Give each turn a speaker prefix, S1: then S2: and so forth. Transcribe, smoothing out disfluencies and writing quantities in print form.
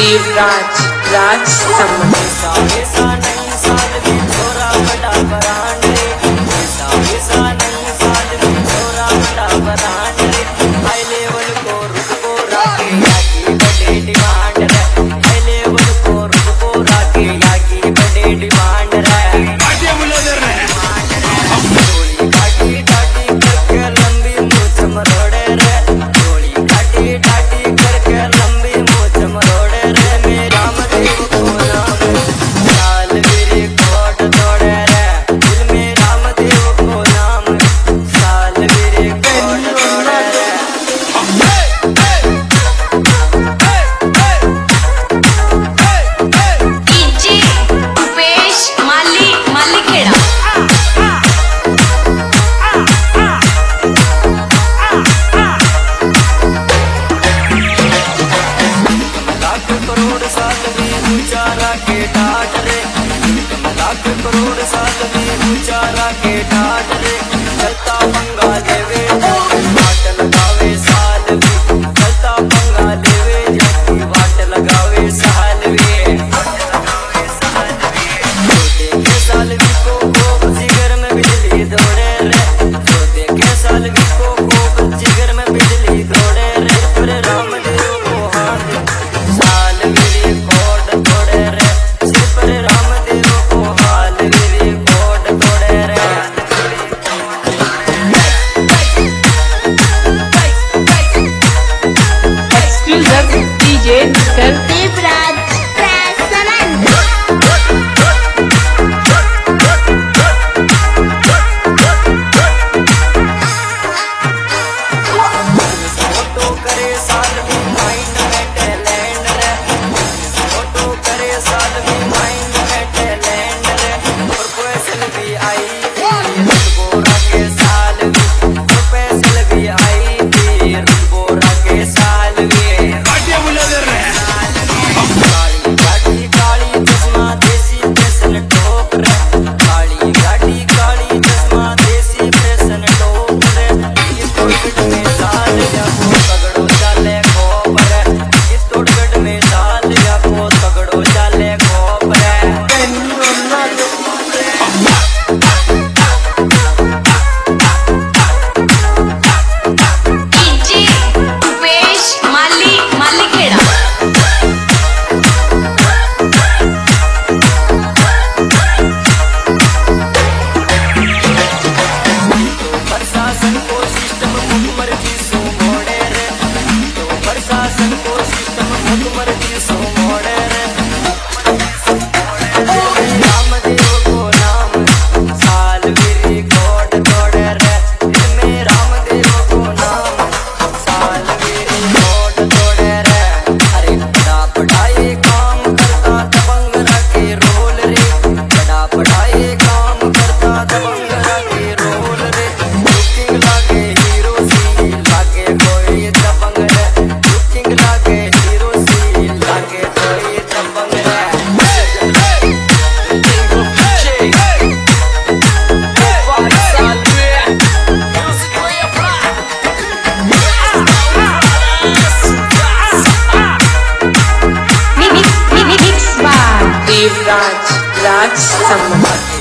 S1: देवराज राज सम्मत
S2: करोड़ साल में ऊंचारा के ठाट रे चलता पंगा लेवे वाट लगावे साल भी चलता पंगा लेवे जाती वाट लगावे साल भी देखे साल भी को जिगर में बिजली दौड़े रे जो देखे साल भी को जिगर में बिजली दौड़े रे पर रामदेव को हाथ साल मेरी कोड तोड़े रे सिर पर रामदेव को हाल मेरी कोड तोड़े रे
S1: एक्सक्लूसिव डीजे
S3: देवराज
S2: फोटो करे साल भी माइंड में टैलेंट रे फोटो करे साल भी माइंड में टैलेंट रे और पैसल भी आई बोरा के साल भी पैसल भी आई बोरा के साल भी काली काली चश्मा देसी फैशन टॉप रे काली काली चश्मा देसी फैशन टॉप रे इस तोड़गढ़ में साल या को तगड़ो चाले कोप रे इस तोड़गढ़ में साल या को तगड़ो चाले कोप रे
S3: डीजे उपेश माली खेड़ा
S2: प्रशासन को सिस्टम मुखमर्जी सो मोड़े रे तो प्रशासन को सिस्टम मुखमर्जी सो मोड़े रे रामदेव को नाम साल मेरी कोड तोड़े रे इनमें रामदेव को नाम साल मेरी कोड तोड़े रे अरे बड़ा पढ़ाई काम करता दबंग रखे रोल रे बड़ा पढ़ाई काम करता दबंग रखे रोल रे लुकिंग लागे हीरो सी लागे कोई दबंग रे लुकिंग लागे हीरो सी लागे कोई दबंग रे
S1: देवराज राज सम्मत